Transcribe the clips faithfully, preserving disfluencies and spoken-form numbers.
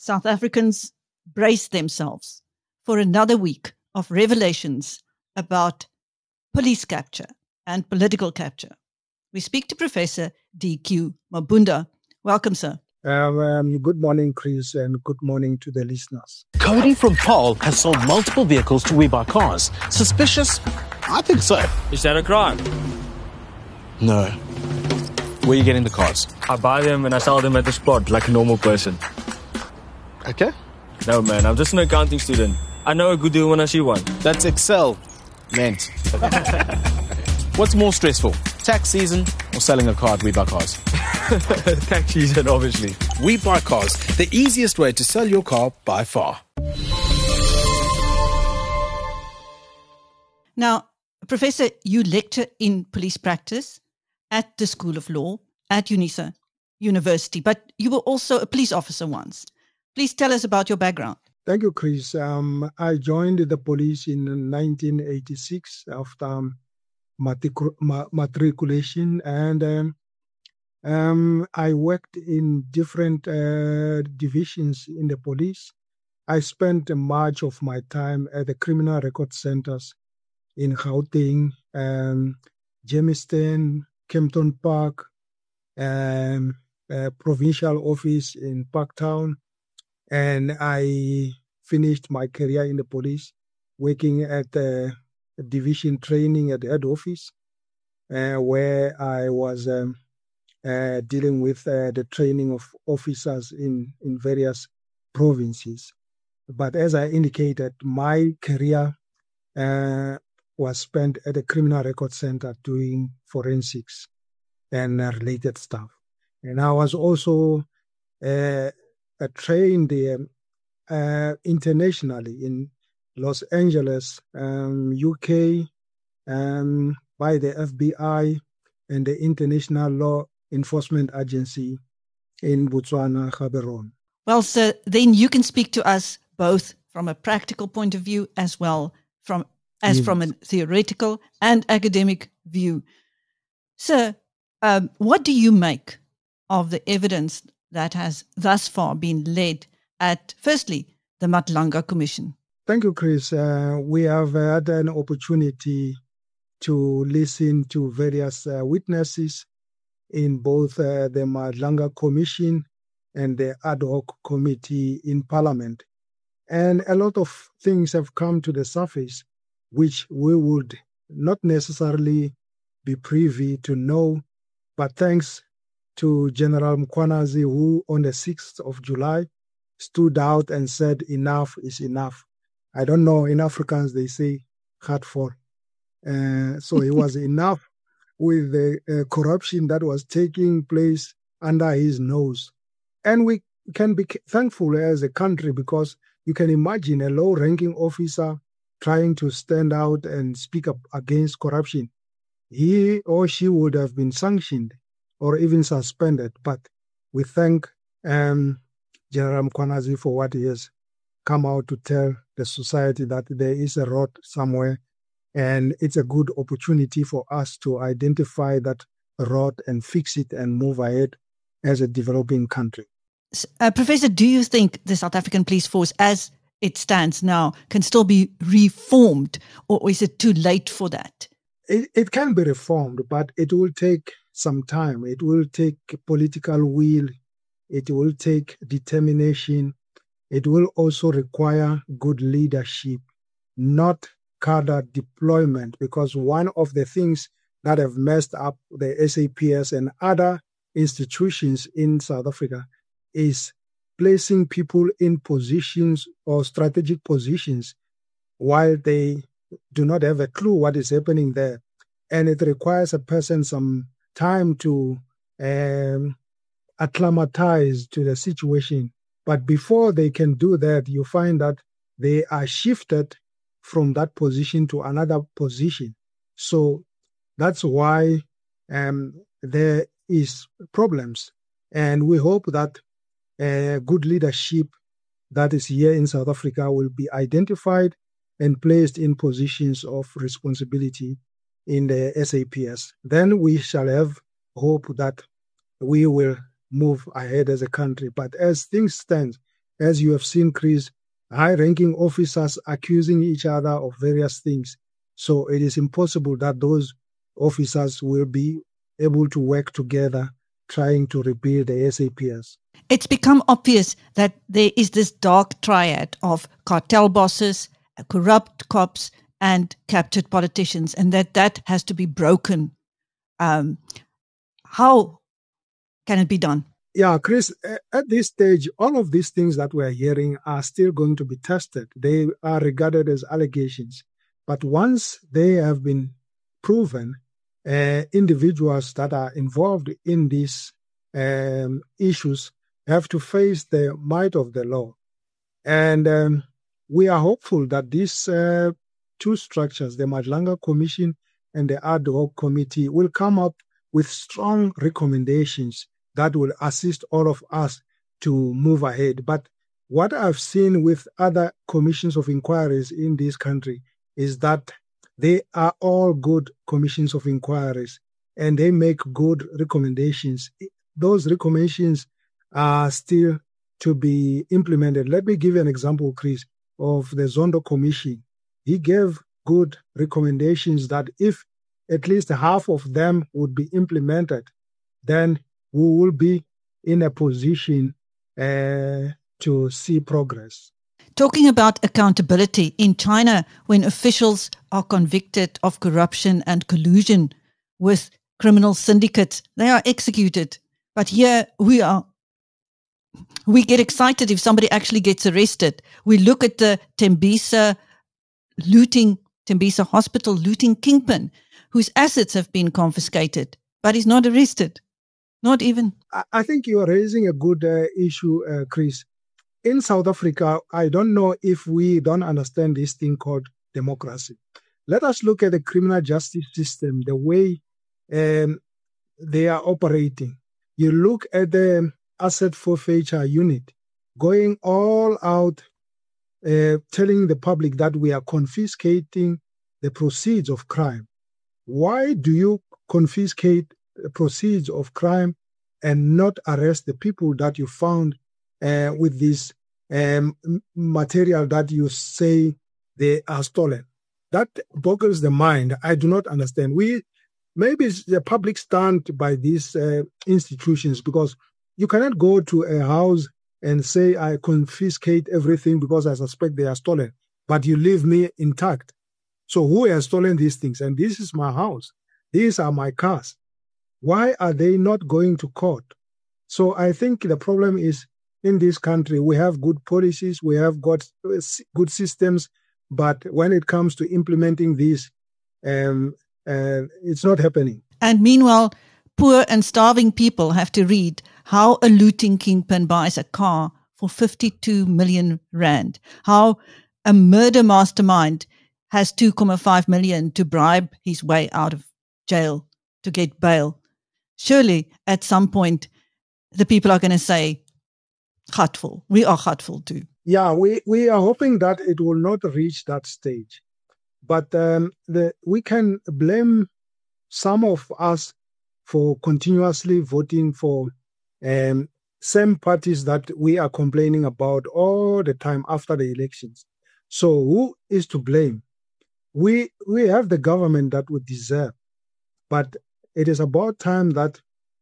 South Africans brace themselves for another week of revelations about police capture and political capture. We speak to Professor D Q Mabunda. Welcome, sir. Um, um, good morning, Chris, and good morning to the listeners. Cody from Paul has sold multiple vehicles to WeBuyCars. Suspicious? I think so. Is that a crime? No. Where are you getting the cars? I buy them and I sell them at the spot like a normal person. Okay. No, man, I'm just an accounting student. I know a good deal when I see one. That's Excel meant. What's more stressful, tax season or selling a car at WeBuyCars? Tax season, obviously. WeBuyCars, the easiest way to sell your car by far. Now, Professor, you lecture in police practice at the School of Law at UNISA University, but you were also a police officer once. Please tell us about your background. Thank you, Chris. Um, I joined the police in nineteen eighty-six after um, matric- ma- matriculation, and um, um, I worked in different uh, divisions in the police. I spent much of my time at the criminal record centers in Gauteng, um, Germiston, Kempton Park, um, uh, provincial office in Parktown, and I finished my career in the police, working at the division training at the head office, uh, where I was um, uh, dealing with uh, the training of officers in, in various provinces. But as I indicated, my career uh, was spent at the Criminal Record Center doing forensics and uh, related stuff. And I was also uh, uh, trained um, uh, internationally in Los Angeles, um, U K, um, by the F B I and the International Law Enforcement Agency in Botswana, Gaborone. Well, sir, then you can speak to us both from a practical point of view as well from as yes. from a theoretical and academic view. Sir, um, what do you make of the evidence that has thus far been led at, firstly, the Matlanga Commission? Thank you, Chris. Uh, we have had an opportunity to listen to various uh, witnesses in both uh, the Matlanga Commission and the ad hoc committee in Parliament. And a lot of things have come to the surface which we would not necessarily be privy to know, but thanks to General Mkhwanazi, who on the sixth of July stood out and said, enough is enough. I don't know, in Afrikaans they say, gaat voor. Uh, so it was enough with the uh, corruption that was taking place under his nose. And we can be thankful as a country because you can imagine a low-ranking officer trying to stand out and speak up against corruption. He or she would have been sanctioned or even suspended. But we thank um, General Mkhwanazi for what he has come out to tell the society, that there is a rot somewhere, and it's a good opportunity for us to identify that rot and fix it and move ahead as a developing country. Uh, Professor, do you think the South African Police Force, as it stands now, can still be reformed, or is it too late for that? It, it can be reformed, but it will take some time. It will take political will. It will take determination. It will also require good leadership, not cadre deployment, because one of the things that have messed up the S A P S and other institutions in South Africa is placing people in positions or strategic positions while they do not have a clue what is happening there. And it requires a person some time to um, acclimatize to the situation. But before they can do that, you find that they are shifted from that position to another position. So that's why um, there is problems. And we hope that uh, good leadership that is here in South Africa will be identified and placed in positions of responsibility in the S A P S. Then we shall have hope that we will move ahead as a country. But as things stand, as you have seen, Chris, high-ranking officers accusing each other of various things. So it is impossible that those officers will be able to work together trying to rebuild the S A P S. It's become obvious that there is this dark triad of cartel bosses, corrupt cops, and captured politicians, and that that has to be broken. Um, how can it be done? Yeah, Chris, at this stage, all of these things that we're hearing are still going to be tested. They are regarded as allegations. But once they have been proven, uh, individuals that are involved in these um, issues have to face the might of the law. And um, we are hopeful that these uh, two structures, the Madlanga Commission and the Ad hoc Committee, will come up with strong recommendations that will assist all of us to move ahead. But what I've seen with other commissions of inquiries in this country is that they are all good commissions of inquiries and they make good recommendations. Those recommendations are still to be implemented. Let me give you an example, Chris, of the Zondo Commission. He gave good recommendations that if at least half of them would be implemented, then we will be in a position uh, to see progress. Talking about accountability, in China, when officials are convicted of corruption and collusion with criminal syndicates, they are executed. But here we are, we get excited if somebody actually gets arrested. We look at the Tembisa looting, Tembisa Hospital looting kingpin, whose assets have been confiscated, but he's not arrested. Not even. I think you are raising a good uh, issue, uh, Chris. In South Africa, I don't know if we don't understand this thing called democracy. Let us look at the criminal justice system, the way um, they are operating. You look at the asset forfeiture unit going all out, uh, telling the public that we are confiscating the proceeds of crime. Why do you confiscate the proceeds of crime and not arrest the people that you found uh, with this um, material that you say they are stolen? That boggles the mind. I do not understand. We maybe it's the public stand by these uh, institutions, because you cannot go to a house and say, I confiscate everything because I suspect they are stolen, but you leave me intact. So who has stolen these things? And this is my house. These are my cars. Why are they not going to court? So I think the problem is in this country, we have good policies, we have got good systems, but when it comes to implementing these, um, uh, it's not happening. And meanwhile, poor and starving people have to read how a looting kingpin buys a car for fifty-two million rand, how a murder mastermind has two point five million to bribe his way out of jail to get bail. Surely, at some point, the people are going to say, Gatvol, we are Gatvol too. Yeah, we, we are hoping that it will not reach that stage. But um, the, we can blame some of us for continuously voting for um, same parties that we are complaining about all the time after the elections. So who is to blame? We we have the government that we deserve, but it is about time that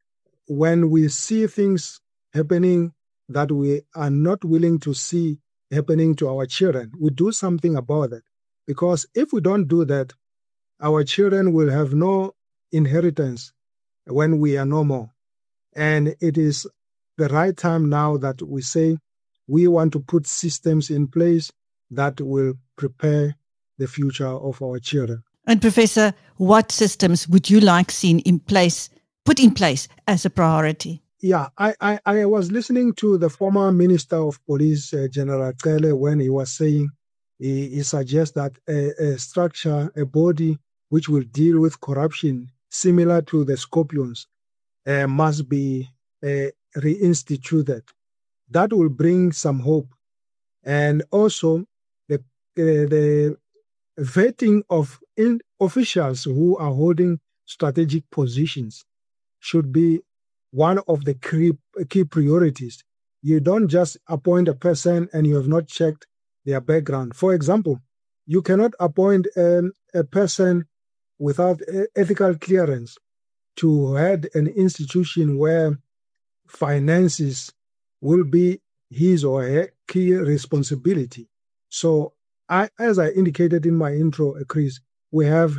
when we see things happening that we are not willing to see happening to our children, we do something about it. Because if we don't do that, our children will have no inheritance when we are no more. And it is the right time now that we say we want to put systems in place that will prepare the future of our children. And Professor, what systems would you like seen in place, put in place as a priority? Yeah, I, I, I was listening to the former Minister of Police, uh, General Cele, when he was saying he, he suggests that a, a structure, a body which will deal with corruption similar to the Scorpions uh, must be uh, reinstituted. That will bring some hope. And also the, uh, the vetting of in officials who are holding strategic positions should be one of the key, key priorities. you don't just appoint a person and you have not checked their background. For example, you cannot appoint um, a person without ethical clearance to head an institution where finances will be his or her key responsibility. So, I, as I indicated in my intro, Chris, we have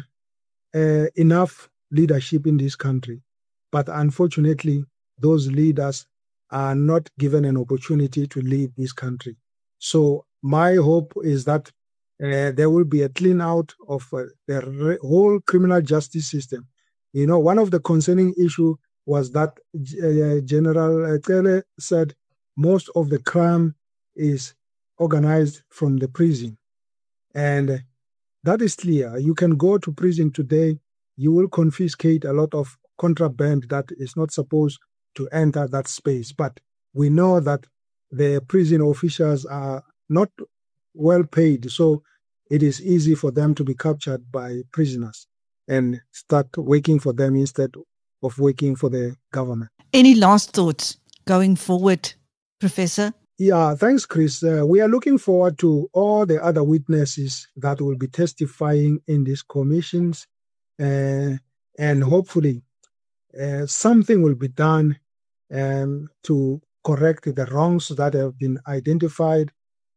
uh, enough leadership in this country, but unfortunately, those leaders are not given an opportunity to lead this country. So, my hope is that uh, there will be a clean out of uh, the re- whole criminal justice system. You know, one of the concerning issues was that uh, General Cele said most of the crime is organized from the prison. And that is clear. You can go to prison today, you will confiscate a lot of contraband that is not supposed to enter that space. But we know that the prison officials are not well paid, so it is easy for them to be captured by prisoners and start working for them instead of working for the government. Any last thoughts going forward, Professor? Yeah, thanks, Chris. Uh, we are looking forward to all the other witnesses that will be testifying in these commissions, uh, and hopefully uh, something will be done um, to correct the wrongs that have been identified,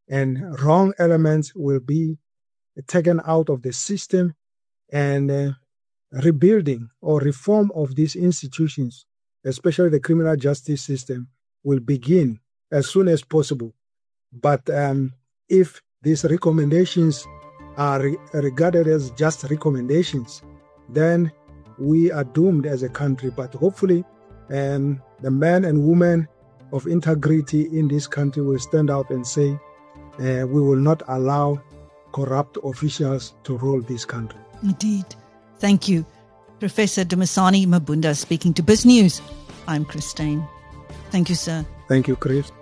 and wrong elements will be taken out of the system, and uh, rebuilding or reform of these institutions, especially the criminal justice system, will begin as soon as possible. But um, if these recommendations are re- regarded as just recommendations, then we are doomed as a country. But hopefully um, the men and women of integrity in this country will stand out and say, uh, we will not allow corrupt officials to rule this country. Indeed. Thank you. Professor Dumisani Mabunda speaking to BizNews. I'm Christine. Thank you, sir. Thank you, Chris.